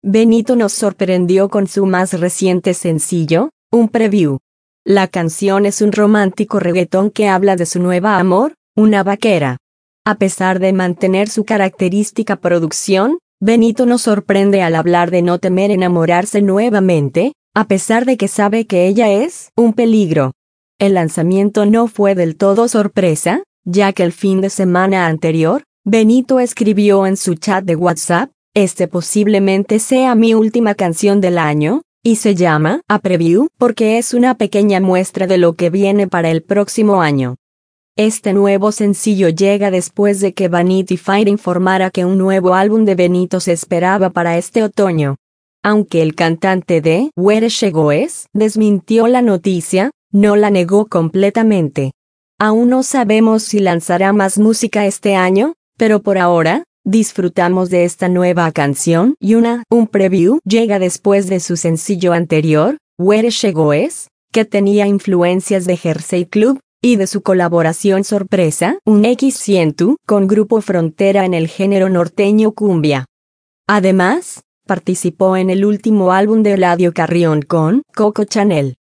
Benito nos sorprendió con su más reciente sencillo, un preview. La canción es un romántico reggaetón que habla de su nueva amor, una vaquera. A pesar de mantener su característica producción, Benito nos sorprende al hablar de no temer enamorarse nuevamente, a pesar de que sabe que ella es un peligro. El lanzamiento no fue del todo sorpresa, ya que el fin de semana anterior, Benito escribió en su chat de WhatsApp: "Este posiblemente sea mi última canción del año", y se llama A Preview porque es una pequeña muestra de lo que viene para el próximo año. Este nuevo sencillo llega después de que Vanity Fair informara que un nuevo álbum de Benito se esperaba para este otoño. Aunque el cantante de Where She Goes desmintió la noticia, no la negó completamente. Aún no sabemos si lanzará más música este año, pero por ahora, disfrutamos de esta nueva canción y un preview llega después de su sencillo anterior, Where She Goes, que tenía influencias de Jersey Club, y de su colaboración sorpresa, un X100 con Grupo Frontera en el género norteño cumbia. Además, participó en el último álbum de Eladio Carrión con Coco Chanel.